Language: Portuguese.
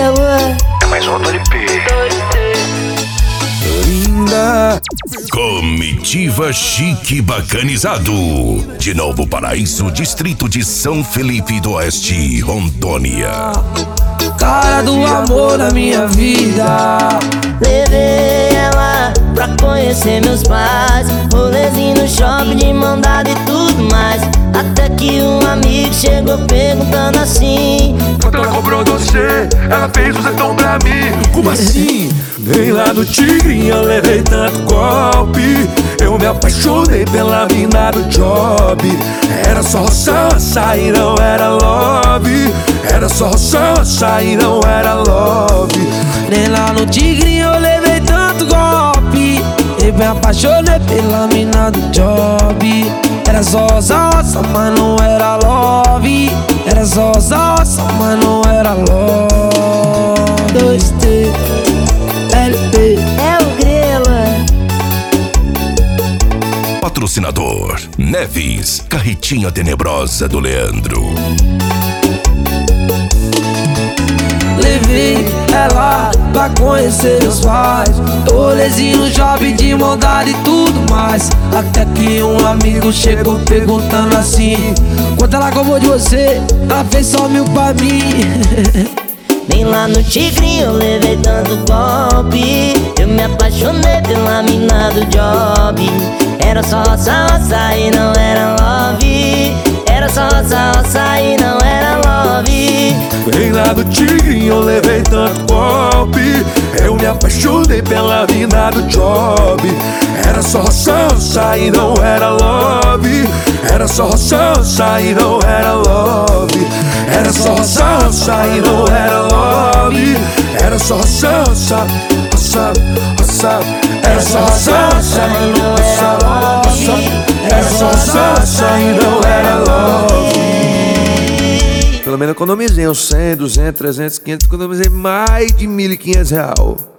grela. É mais um do LP. Linda. Comitiva Chique Bacanizado. De Novo Paraíso, distrito de São Felipe do Oeste, Rondônia. Cara do amor da minha vida. Levei ela pra conhecer meus pais. Rolezinho no shopping de mão dada e tudo mais. Até que um amigo chegou perguntando assim: Quanto ela cobrou você? Ela fez o tão pra mim. Como assim? Nem lá no Tigrinho eu levei tanto golpe. Eu me apaixonei pela mina do job. Era só roça e não era love. Era só roça e não era love. Nem lá no Tigrinho eu levei tanto golpe. Eu me apaixonei pela mina do job. Era só roça, mas não era love. Era só roça, mas não era love. 2T LP. É o grela. Patrocinador Neves, Carretinha Tenebrosa do Leandro. Levei ela pra conhecer meus pais. Rolezinho no shopping de mão dada e tudo mais. Até que um amigo chegou perguntando assim: quanto ela cobrou de você? Ela fez só 1000 pra mim. Nem lá no Tigrinho eu levei tanto golpe. Eu me apaixonei pela mina do job. Era só roça e não era love. Era só roça e não era love. Nem lá do Tigrinho eu levei tanto golpe. Eu me apaixonei pela mina do job. Era só roça e não era love. Era só roça e não era love. Era só roça e não era love. Era só roça. Era só roça e não era love. Era só roça e não era love. Pelo menos economizei uns 100, 200, 300, 500. Economizei mais de R$1.500.